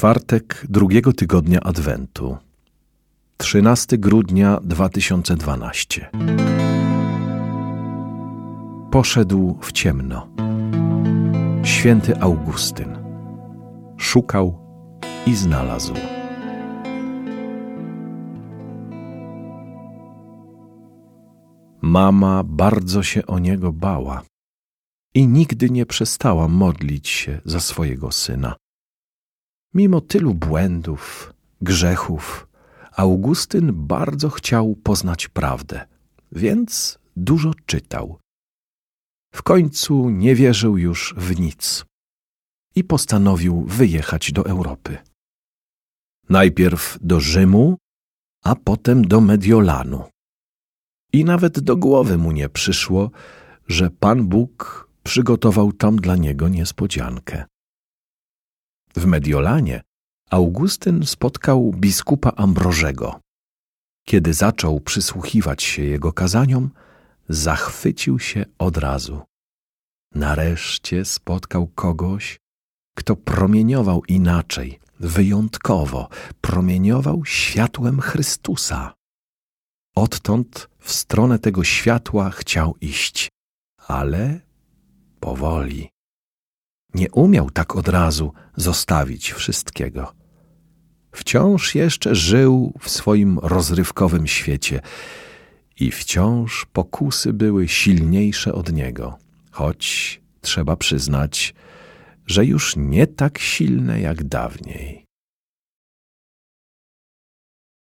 Czwartek drugiego tygodnia Adwentu, 13 grudnia 2012. Poszedł w ciemno. Święty Augustyn szukał i znalazł. Mama bardzo się o niego bała i nigdy nie przestała modlić się za swojego syna. Mimo tylu błędów, grzechów, Augustyn bardzo chciał poznać prawdę, więc dużo czytał. W końcu nie wierzył już w nic i postanowił wyjechać do Europy. Najpierw do Rzymu, a potem do Mediolanu. I nawet do głowy mu nie przyszło, że Pan Bóg przygotował tam dla niego niespodziankę. W Mediolanie Augustyn spotkał biskupa Ambrożego. Kiedy zaczął przysłuchiwać się jego kazaniom, zachwycił się od razu. Nareszcie spotkał kogoś, kto promieniował inaczej, wyjątkowo, promieniował światłem Chrystusa. Odtąd w stronę tego światła chciał iść, ale powoli. Nie umiał tak od razu zostawić wszystkiego. Wciąż jeszcze żył w swoim rozrywkowym świecie i wciąż pokusy były silniejsze od niego, choć trzeba przyznać, że już nie tak silne jak dawniej.